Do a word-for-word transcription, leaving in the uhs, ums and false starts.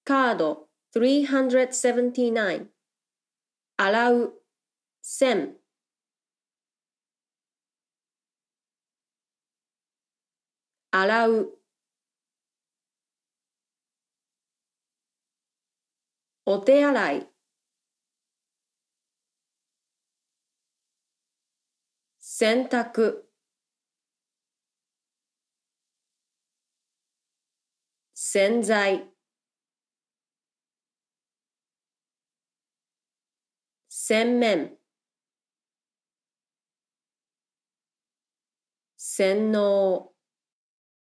カードさんびゃくななじゅうきゅう洗う線洗うお手洗い洗濯洗剤洗面洗脳